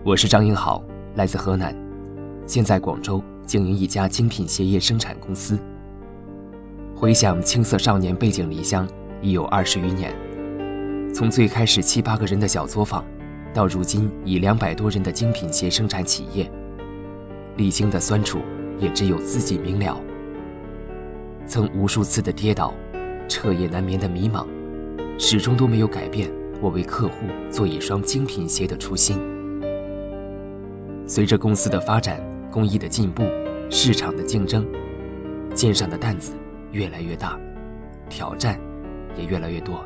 我是张英豪，来自河南，现在广州经营一家精品鞋业生产公司。回想青涩少年背井离乡已有20余年，从最开始7、8个人的小作坊，到如今以200多人的精品鞋生产企业，历经的酸楚也只有自己明了。曾无数次的跌倒，彻夜难眠的迷茫，始终都没有改变我为客户做一双精品鞋的初心。随着公司的发展，工艺的进步，市场的竞争，肩上的担子越来越大，挑战也越来越多。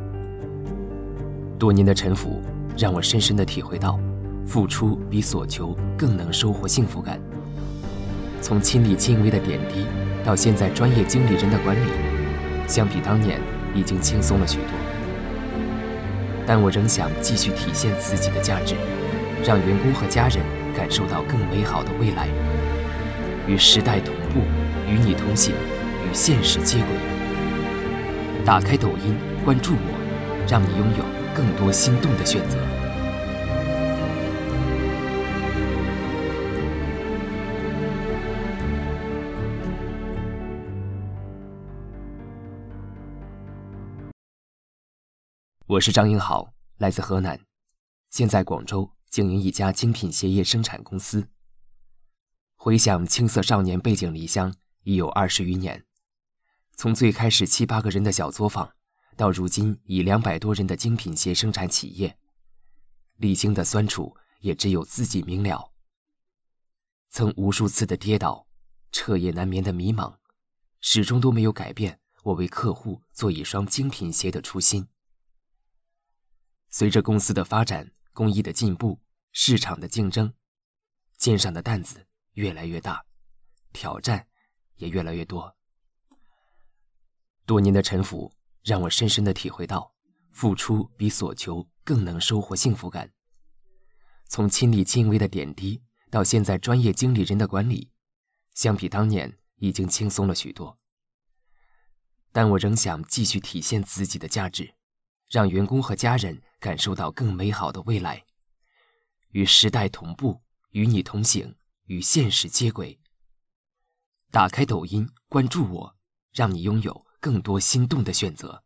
多年的沉浮让我深深地体会到，付出比所求更能收获幸福感。从亲力亲为的点滴，到现在专业经理人的管理，相比当年已经轻松了许多。但我仍想继续体现自己的价值，让员工和家人感受到更美好的未来，与时代同步，与你同行，与现实接轨。打开抖音，关注我，让你拥有更多心动的选择。我是张英豪，来自河南，现在广州经营一家精品鞋业生产公司。回想青涩少年背井离乡已有20余年，从最开始7、8个人的小作坊，到如今以200多人的精品鞋生产企业，历经的酸楚也只有自己明了。曾无数次的跌倒，彻夜难眠的迷茫，始终都没有改变我为客户做一双精品鞋的初心。随着公司的发展，工艺的进步，市场的竞争，肩上的担子越来越大，挑战也越来越多。多年的沉浮让我深深地体会到，付出比所求更能收获幸福感。从亲力亲为的点滴，到现在专业经理人的管理，相比当年已经轻松了许多。但我仍想继续体现自己的价值，让员工和家人感受到更美好的未来，与时代同步，与你同行，与现实接轨。打开抖音，关注我，让你拥有更多心动的选择。